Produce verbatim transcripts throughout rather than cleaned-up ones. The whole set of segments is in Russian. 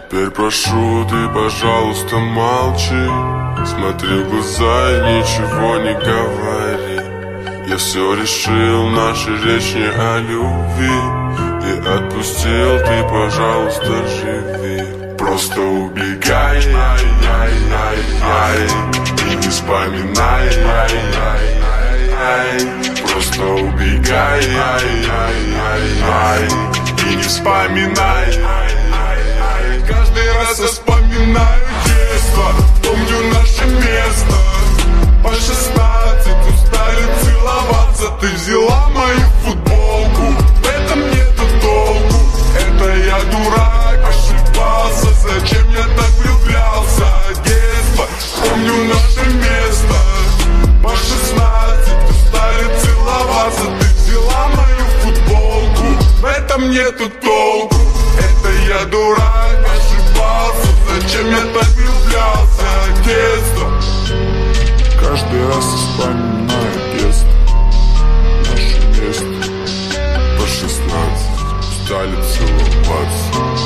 Теперь прошу, ты, пожалуйста, молчи. Смотри в глаза и ничего не говори. Я все решил, наша речь не о любви. И отпустил, ты, пожалуйста, живи. Просто убегай, ай, ай, ай, ай, и не вспоминай, ай, ай, ай, ай. Просто убегай, ай, ай, ай, ай, и не вспоминай, ай, ай, ай. Каждый раз я вспоминаю детство, помню наше место. По шестнадцать устали целоваться. Ты взяла мою футболку, в этом нету толку. Это я дурак, ошибался. Зачем я так влюблялся? Детство, помню наше место. По шестнадцать устали целоваться. Ты взяла мою футболку, в этом нету толку. Это я дурак, ошибался. Зачем я так влюблялся? Детство. Каждый раз вспоминаю детство, наше место. По шестнадцать стали целоваться.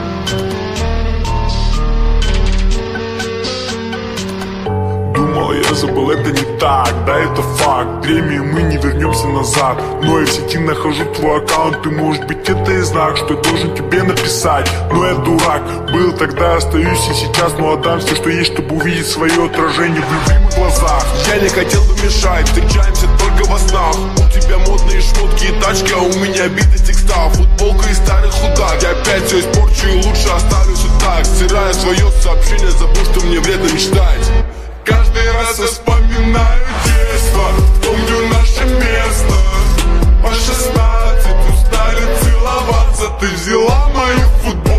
Думал, я забыл, это не так, да это факт. Время мы не вернемся назад. Но я в сети нахожу твой аккаунт. И может быть это и знак, что я должен тебе написать. Но я дурак, был тогда, остаюсь и сейчас. Но отдам все, что есть, чтобы увидеть свое отражение в любимых глазах. Я не хотел бы мешать, встречаемся только во снах. У тебя модные шмотки и тачки, а у меня биты текста. Футболка и старый худак. Я опять все испорчу и лучше оставлю все так. Стирая свое сообщение, забыл, что мне вредно мечтать. Каждый раз я вспоминаю детство, помню наше место. По шестнадцать устали целоваться. Ты взяла мою футболку,